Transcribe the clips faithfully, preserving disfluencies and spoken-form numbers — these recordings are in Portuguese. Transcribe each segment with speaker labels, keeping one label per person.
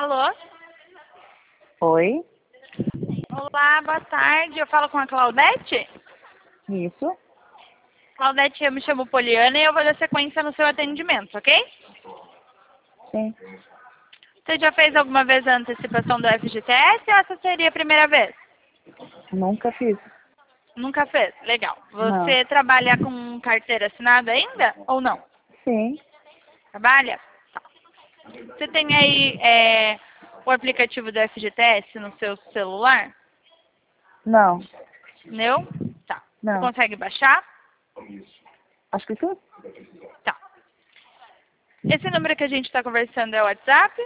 Speaker 1: Alô?
Speaker 2: Oi,
Speaker 1: Olá, boa tarde. Eu falo com a Claudete?
Speaker 2: isso,
Speaker 1: Claudete, eu me chamo Poliana e eu vou dar sequência no seu atendimento, ok?
Speaker 2: sim.
Speaker 1: Você já fez alguma vez a antecipação do F G T S ou essa seria a primeira vez?
Speaker 2: Nunca fiz.
Speaker 1: Nunca fez? Legal.
Speaker 2: Não.
Speaker 1: Você trabalha com carteira assinada ainda ou não?
Speaker 2: Sim,
Speaker 1: Trabalha? Tá. Você tem aí é, o aplicativo do F G T S no seu celular?
Speaker 2: não,
Speaker 1: Não? Tá. Você
Speaker 2: não.
Speaker 1: consegue baixar?
Speaker 2: Acho que sim.
Speaker 1: Tá. Esse número que a gente está conversando é o WhatsApp?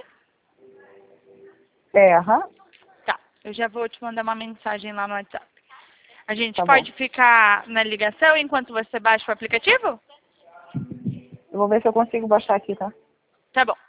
Speaker 2: É, aham,
Speaker 1: Tá. Eu já vou te mandar uma mensagem lá no WhatsApp. A gente
Speaker 2: tá bom.
Speaker 1: pode ficar na ligação enquanto você baixa o aplicativo?
Speaker 2: Eu vou ver se eu consigo baixar aqui, tá?
Speaker 1: Tá bom.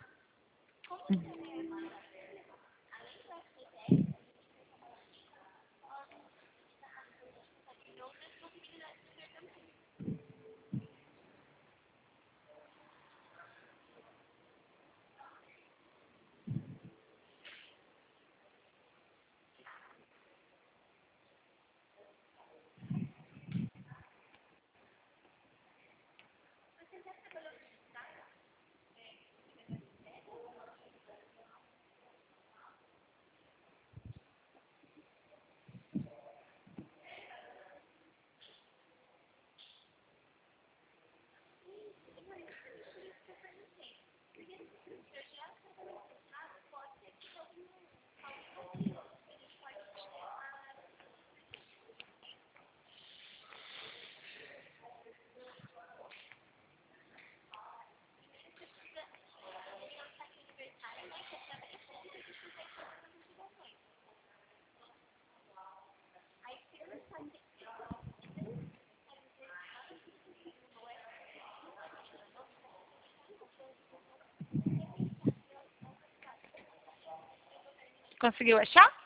Speaker 1: Conseguiu achar?